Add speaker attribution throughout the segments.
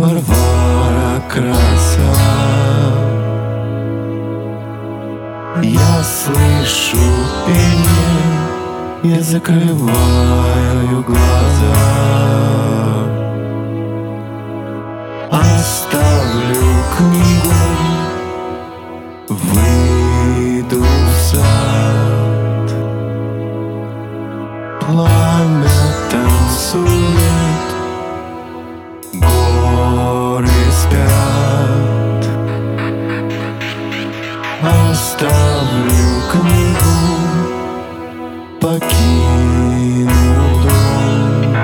Speaker 1: Варвара краса. Я слышу пение, я закрываю глаза. Оставлю книгу, выйду в сад. Пламя танцует, горы спят. Оставлю книгу, покину дом.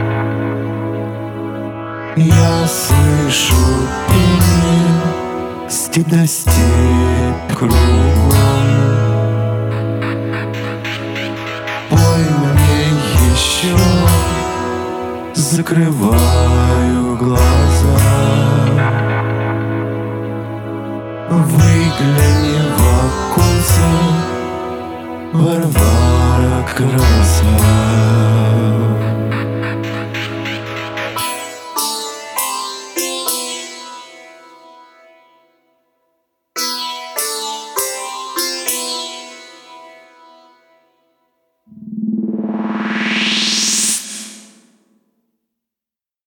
Speaker 1: Я слышу пение, степь да степь кругом. Пой мне еще, закрываю глаза. Выгляни в оконце, Варвара краса.